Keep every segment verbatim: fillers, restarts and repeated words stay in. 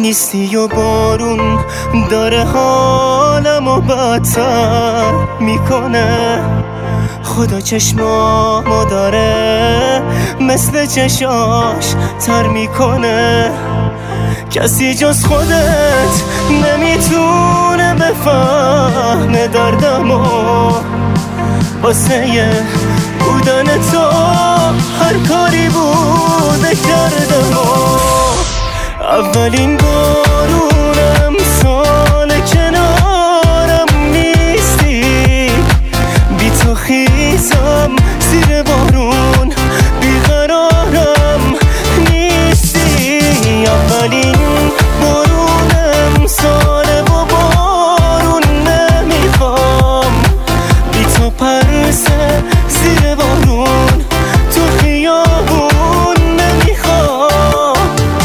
نیستی و بارون داره حالمو بدتر میکنه. خدا چشمامو داره مثل چشاش تر میکنه. کسی جز خودت نمیتونه بفهمه دردمو. واسه بودن تو هر کاری بوده کردم. اولین بارونم سال کنارم نیستی. بی تو خیزم زیر بارون بیقرارم نیستی. اولین بارونم ساله و بارون نمیخوام. بی تو پرسه زیر بارون تو خیابون نمیخوام.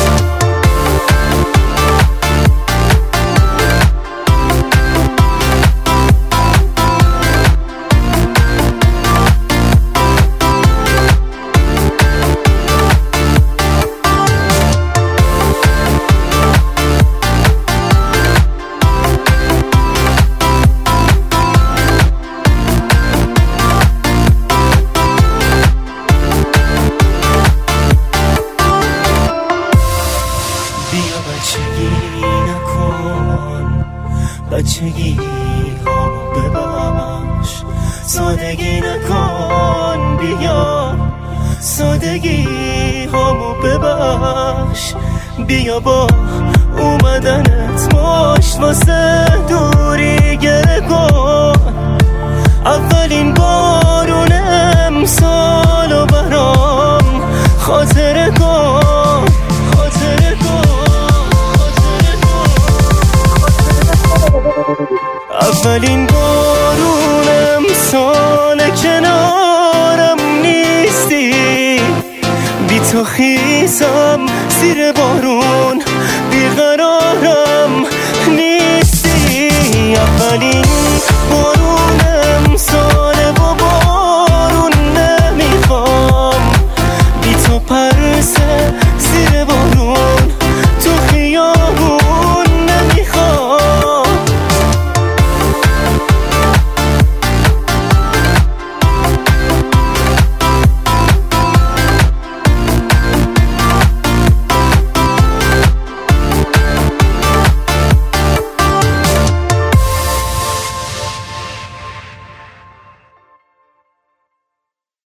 بچگی نکن، بچگی ها ببخش. سادگی نکن، بیا سادگی هامو ببخش. بیا با اومدنت مشت واسه دوری گره کن. اولین بارون امسالو برام خاطره کن، خاطره کن. اولین